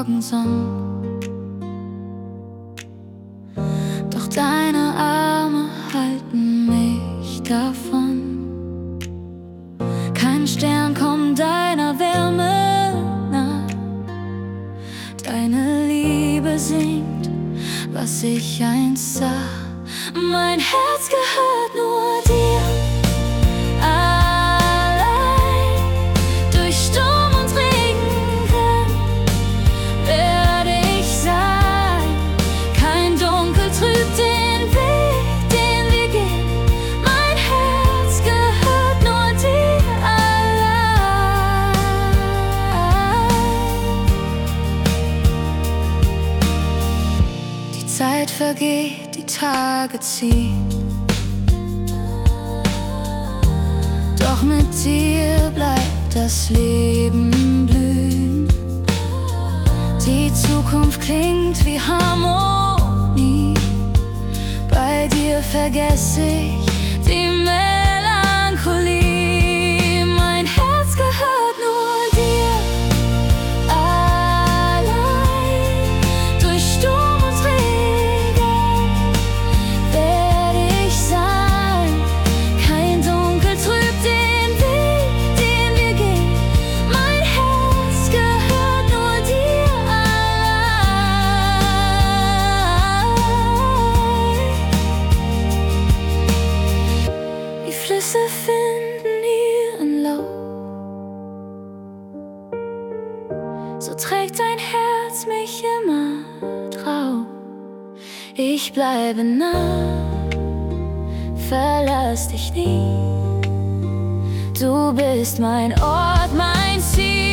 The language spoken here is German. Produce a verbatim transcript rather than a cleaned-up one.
Morgensonnen. Doch deine Arme halten mich davon. Kein Stern kommt deiner Wärme nah. Deine Liebe singt, was ich einst sah. Mein Herz gehört nur dir. Zeit vergeht, die Tage ziehen, doch mit dir bleibt das Leben blühen. Die Zukunft klingt wie Harmonie, bei dir vergesse ich die Melancholie. Mein Herz gehört nur dir. Flüsse finden ihren Lauf, so trägt dein Herz mich immer drauf. Ich bleibe nah, verlass dich nie. Du bist mein Ort, mein Ziel.